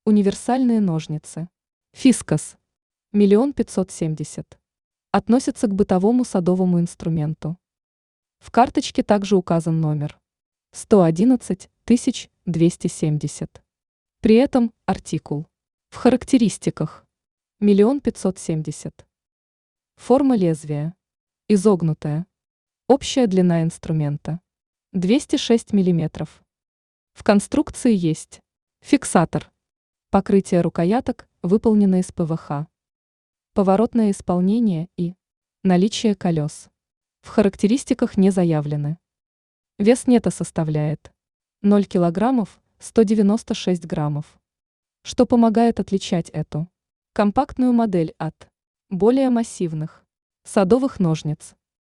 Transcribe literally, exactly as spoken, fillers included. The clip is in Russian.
Универсальные ножницы. Фискас. Миллион пятьсот семьдесят. Относится к бытовому садовому инструменту. В карточке также указан номер. сто одиннадцать тысяч двести семьдесят. При этом артикул. В характеристиках. Миллион пятьсот семьдесят. Форма лезвия. Изогнутая. Общая длина инструмента. двести шесть миллиметров. В конструкции есть фиксатор. Покрытие рукояток выполнено из ПВХ. Поворотное исполнение и наличие колес. В характеристиках не заявлены. Вес нета составляет ноль килограммов сто девяносто шесть граммов, что помогает отличать эту компактную модель от более массивных садовых ножниц.